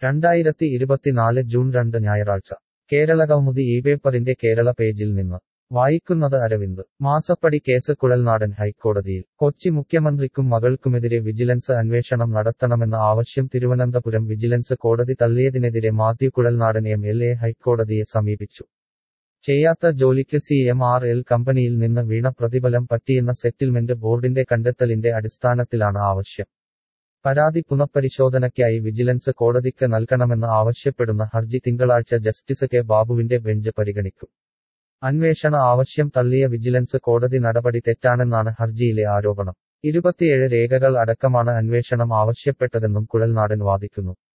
June 2 ഞായറാഴ്ച കേരളകൗമുദി ഈ പേപ്പറിന്റെ കേരള പേജിൽ നിന്ന് വായിക്കുന്നത് അരവിന്ദ്. മാസപ്പടി കേസ് കുഴൽനാടൻ ഹൈക്കോടതിയിൽ. കൊച്ചി മുഖ്യമന്ത്രിക്കും മകൾക്കുമെതിരെ വിജിലൻസ് അന്വേഷണം നടത്തണമെന്ന ആവശ്യം തിരുവനന്തപുരം വിജിലൻസ് കോടതി തള്ളിയതിനെതിരെ മാത്യു കുഴൽനാടൻ MLA ഹൈക്കോടതിയെ സമീപിച്ചു. ചെയ്യാത്ത ജോലിക്ക് CMRL കമ്പനിയിൽ നിന്ന് വീണ പ്രതിഫലം പറ്റിയെന്ന സെറ്റിൽമെന്റ് ബോർഡിന്റെ കണ്ടെത്തലിന്റെ അടിസ്ഥാനത്തിലാണ് ആവശ്യം. പരാതി പുനഃപരിശോധനയ്ക്കായി വിജിലൻസ് കോടതിക്ക് നൽകണമെന്ന് ആവശ്യപ്പെടുന്ന ഹർജി തിങ്കളാഴ്ച ജസ്റ്റിസ് കെ ബാബുവിന്റെ ബെഞ്ച് പരിഗണിക്കും. അന്വേഷണ ആവശ്യം തള്ളിയ വിജിലൻസ് കോടതി നടപടി തെറ്റാണെന്നാണ് ഹർജിയിലെ ആരോപണം. 27 രേഖകൾ അടക്കമാണ് അന്വേഷണം ആവശ്യപ്പെട്ടതെന്നും കുഴൽനാടൻ വാദിക്കുന്നു.